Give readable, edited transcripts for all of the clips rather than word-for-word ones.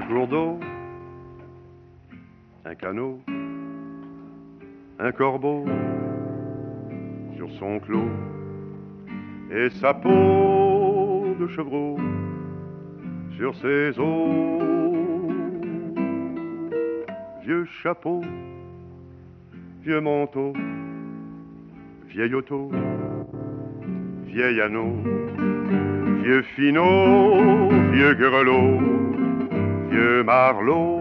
cours d'eau, un canot, un corbeau sur son clos et sa peau de chevreau sur ses os. Vieux chapeau, vieux manteau, vieil auto, vieil anneau, vieux finot, vieux grelot, vieux marlot.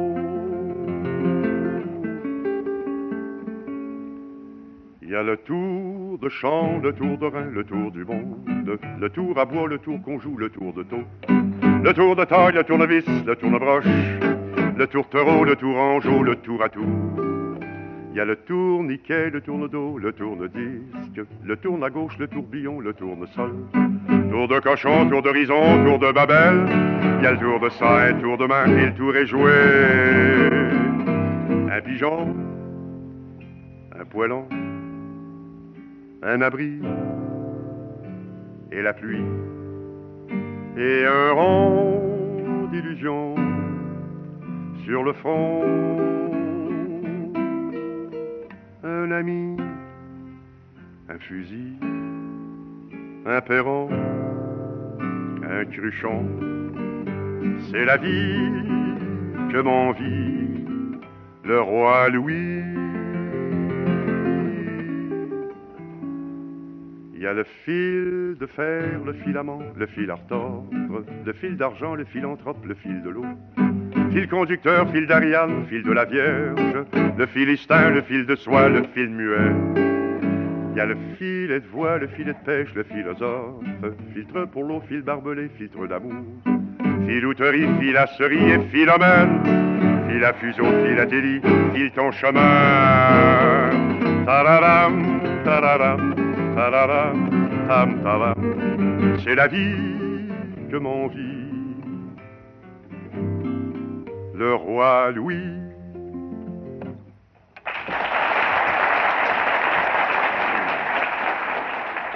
Il y a le tour de champ, le tour de rein, le tour du monde, le tour à bois, le tour qu'on joue, le tour de taux, le tour de taille, le tournevis, le tournebroche, le tour taureau, le tour angeau, le tour à tour. Il y a le tourniquet, le tourne-dos, le tourne-disque, le tourne à gauche, le tourbillon, le tournesol, tour de cochon, tour d'horizon, tour de Babel. Il y a le tour de sein, tour de main, et le tour est joué. Un pigeon, un poêlon, un abri, et la pluie, et un rond d'illusion sur le front. Un ami, un fusil, un perron, un cruchon, c'est la vie que m'envie le roi Louis. Il y a le fil de fer, le filament, le fil à retordre, le fil d'argent, le philanthrope, le fil de l'eau, fil conducteur, fil d'Ariane, fil de la Vierge, le philistin, le fil de soie, le fil muet. Il y a le filet de voix, le filet de pêche, le philosophe, filtre pour l'eau, fil barbelé, filtre d'amour, filouterie, filasserie et philomène, fil à fuseau, philatélie, file ton chemin. Tararam, tararam, tararam, tam, taram, c'est la vie que m'envie le roi Louis.